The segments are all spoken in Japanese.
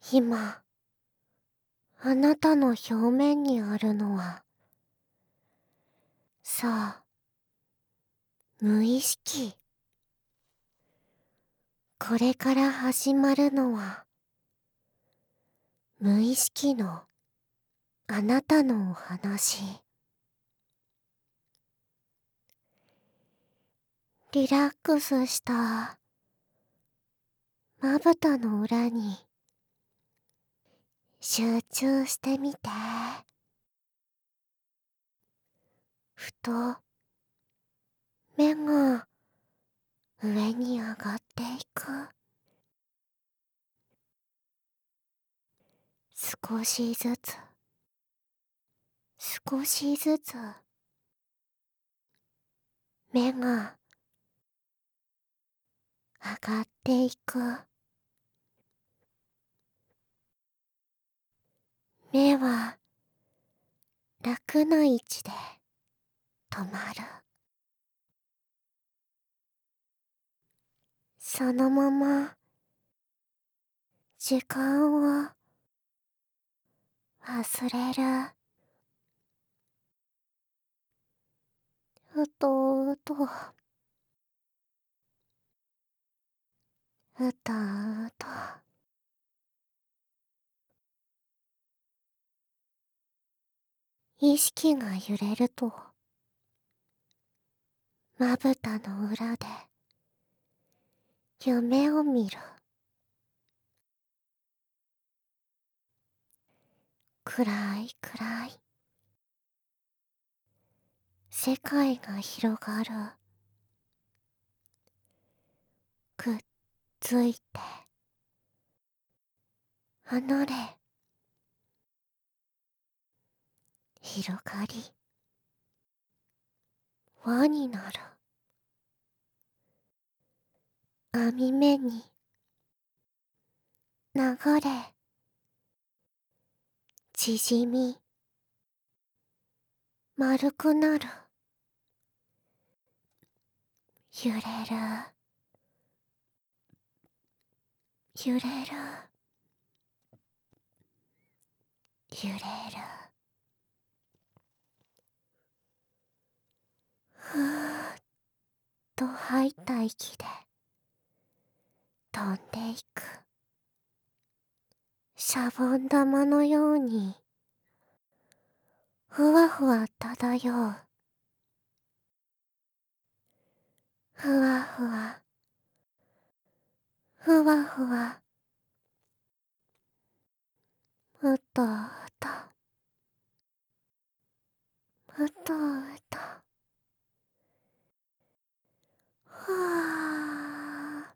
今、あなたの表面にあるのは、さあ、無意識。これから始まるのは、無意識のあなたのお話。リラックスしたまぶたの裏に集中してみて。ふと目が上に上がっていく。少しずつ、少しずつ目が上がっていく。目は楽な位置で止まる。そのまま時間を忘れる。うとうと、うとうと。意識が揺れると、まぶたの裏で夢を見る。暗い暗い世界が広がる。くっついて離れ広がり輪になる。網目に流れ縮み丸くなる。揺れる揺れる揺れる。ふーっと吐いた息で飛んでいく。シャボン玉のようにふわふわ漂う。ふわふわふわふわうとうとうとうと。ふわ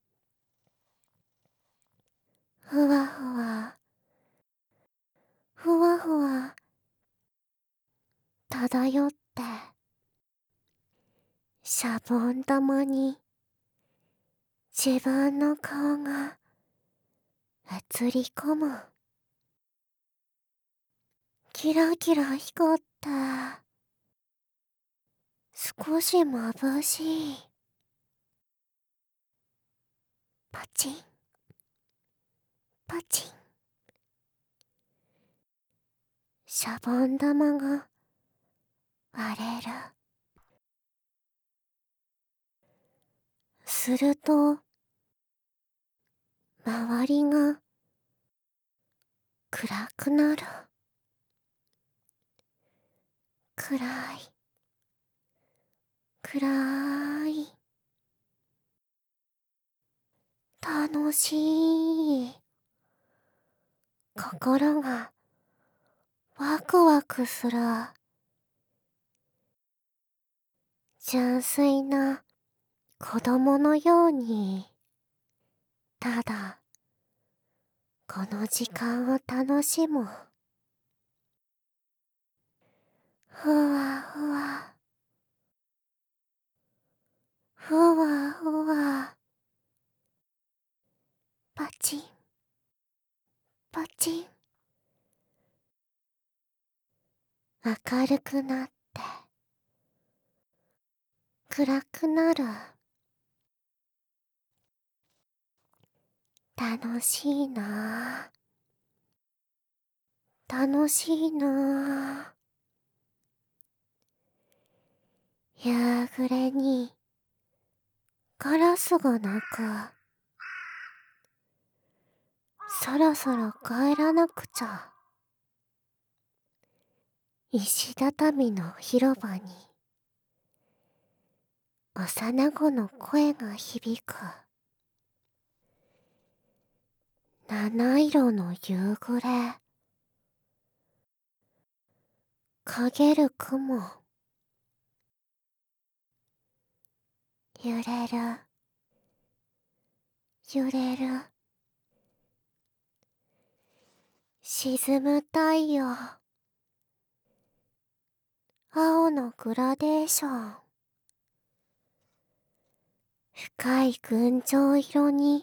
ふわふわふわふわ漂ってシャボン玉に自分の顔が映り込む。キラキラ光って少し眩しい。パチンパチン。シャボン玉が割れる。すると周りが暗くなる。暗い暗い。楽しい。心がワクワクする。純粋な子供のように、ただこの時間を楽しむ。ふわふわふわふわ。パチンパチン。明るくなって暗くなる。楽しいなあ。 楽しいなぁ。夕暮れにカラスが鳴く。そろそろ帰らなくちゃ。石畳の広場に幼子の声が響く。七色の夕暮れ、陰る雲、揺れる、揺れる。沈む太陽、青のグラデーション、深い群青色に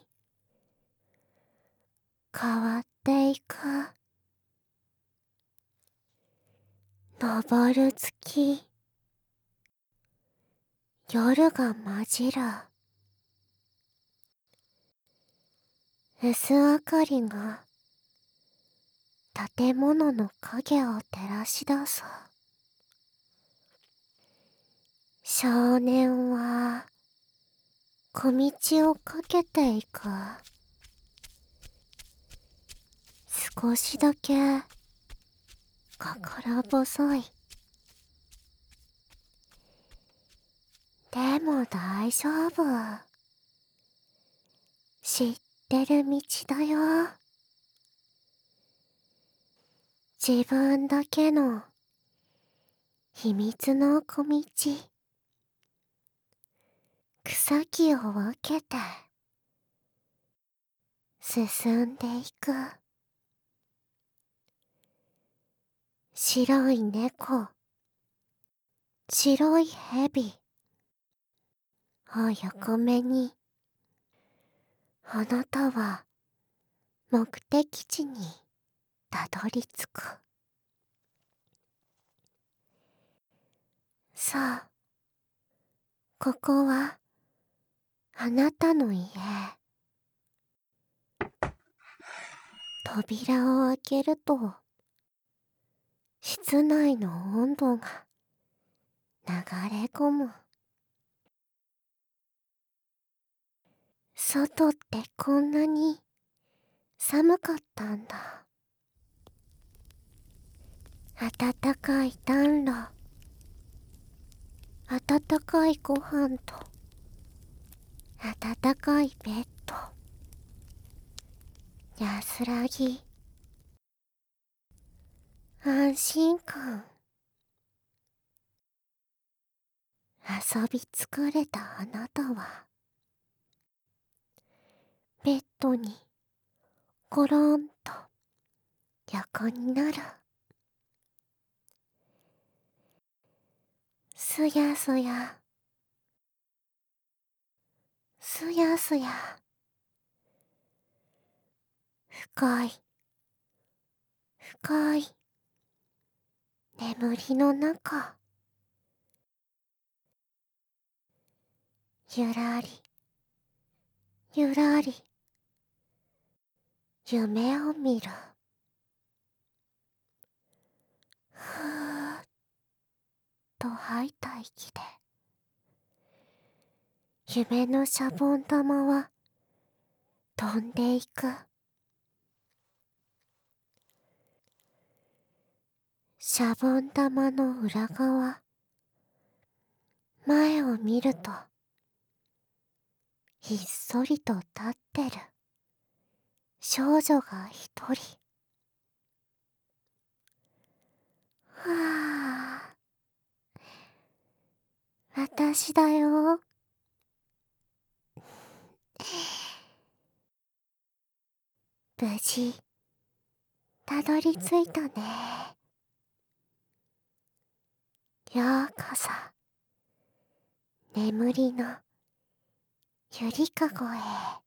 変わっていく。昇る月、夜が混じる。薄明かりが建物の影を照らし出す。少年は小道をかけていく。少しだけ心細い。でも大丈夫。知ってる道だよ。自分だけの秘密の小道。草木を分けて進んでいく。白い猫、白い蛇を横目に、あなたは目的地にたどり着く。さあ、ここはあなたの家。扉を開けると、室内の温度が流れ込む。外ってこんなに寒かったんだ。暖かい暖炉、温かいご飯と温かいベッド、安らぎ、安心感。遊び疲れたあなたはベッドにゴロンと横になる。すやすや、すやすや。深い、深い眠りの中。ゆらり、ゆらり、夢を見る。ふーっと吐いた息で、夢のシャボン玉は飛んでいく。シャボン玉の裏側、前を見ると、ひっそりと立ってる少女が一人。はあ、私だよ。無事、たどり着いたね。ようこそ、眠りのゆりかごへ。